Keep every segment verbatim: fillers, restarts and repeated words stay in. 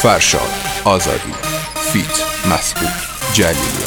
فرشاد آزادی فیت مسعود جلیلی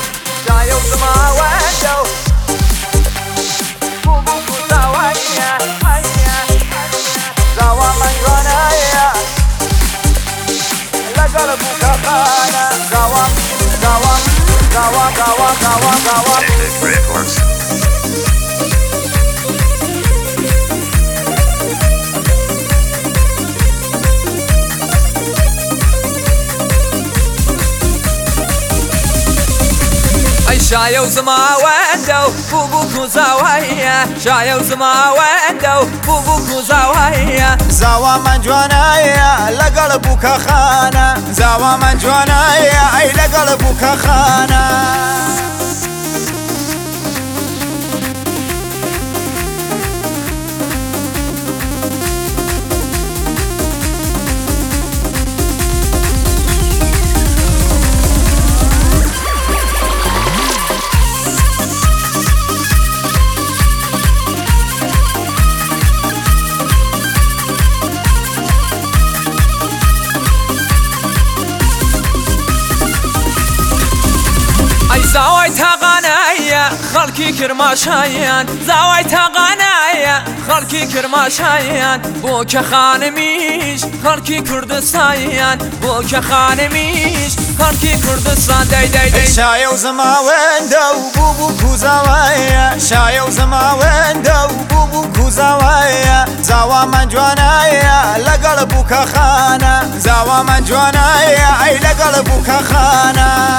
شايو زما وندو بوبوك وزاوية شايو زما وندو بوبوك وزاوية زاوا من جوانايا لقلبك خانة زاوا من جوانايا اي لقلبك خانة زاوي تغنايا خلقي كرماشايان زاوي تغنايا خلقي كرماشايان بوك خانميش خلقي كردستان بوك خانميش خلقي كردستان داي داي داي شايو زما وندو بوبوك وزاوية شايو زما وندو بوبوك وزاوية زاوا من جوانايا لقلبك خانة زاوا من جوانايا اي لقلبك خانة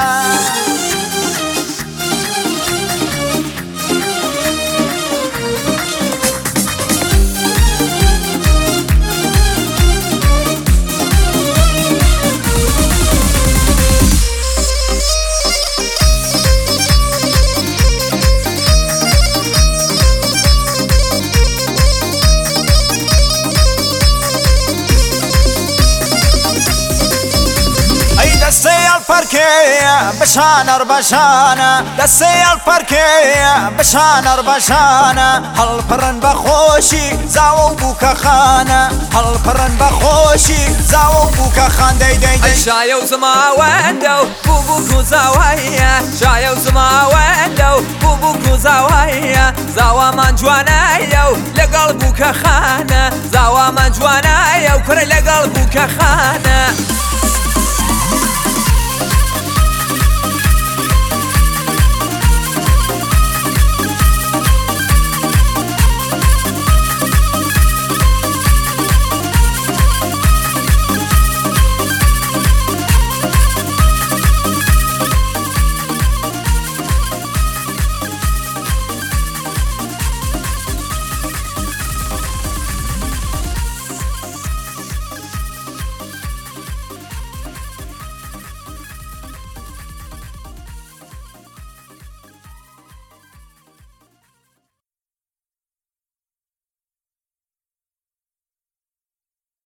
دسي الفركية بشانر بشانة دسي الفركية بشانر بشانة هل فرن بخوشي زاو بوكا خانة هل فرن بخوشي زاو بوكا خان داي داي داي شايو زما وندو بوبوك وزاوية شايو زما وندو بوبوك وزاوية زاوا من جوانايا لقلبك خانة زاوا من جوانايا وكر لقلبك خانة